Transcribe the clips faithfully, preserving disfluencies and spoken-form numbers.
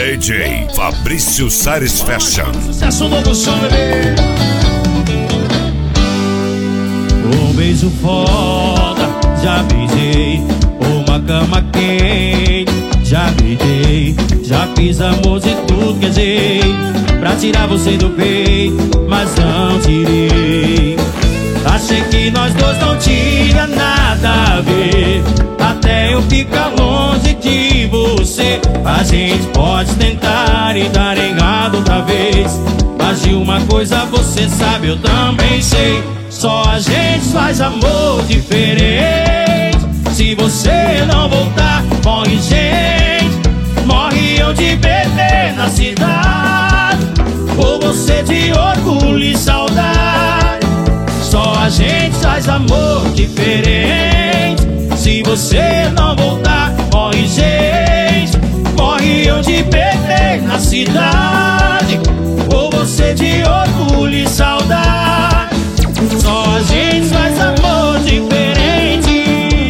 D J Fabrício Sares Fashion. Sucesso novo som, bebê. Um beijo foda, já beijei. Uma cama quente, já gritei. Já fiz amor de tudo que é jeito pra tirar você do peito, mas não tirei. Achei que nós dois não tinha nada a ver, até eu ficar longe de você. A gente pode tentar e dar errado outra vez, mas de uma coisa você sabe, eu também sei. Só a gente faz amor diferente. Se você não voltar, morre gente. Morre eu de bebê na cidade, ou você de orgulho e saudade. Só a gente faz amor diferente. Se você não voltar, morre gente. Morre eu de bebê na cidade, ou você de orgulho e saudade. Só a gente faz amor diferente.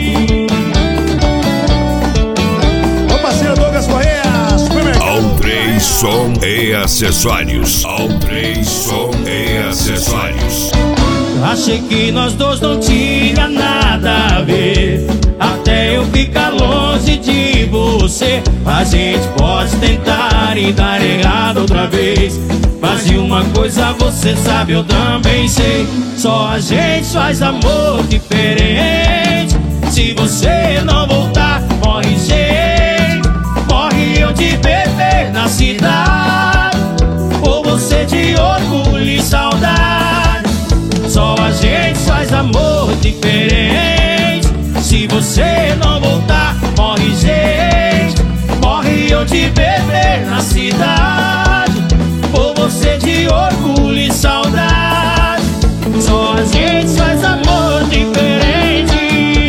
Meu parceiro Douglas Correia, Supermercado. Altrei Som e Acessórios. Altrei Som e Acessórios. Achei que nós dois não tinha nada a ver, até eu ficar longe de você. A gente pode tentar e dar errado outra vez, mas de uma coisa você sabe, eu também sei. Só a gente faz amor diferente. Se você não voltar, morre gente. Morre eu de bebê na cidade, ou você de orgulho e saudade. Só a gente faz amor diferente. Se você não voltar, morre gente. Morre eu de bebê na cidade, ou você de orgulho e saudade. Só a gente faz amor diferente.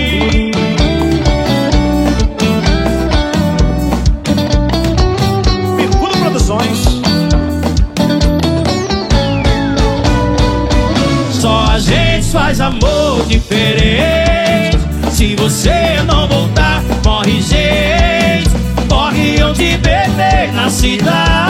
Mercúrio Produções. Só a gente faz amor diferente. Se você não voltar, morre gente. Morre eu de bebê na cidade,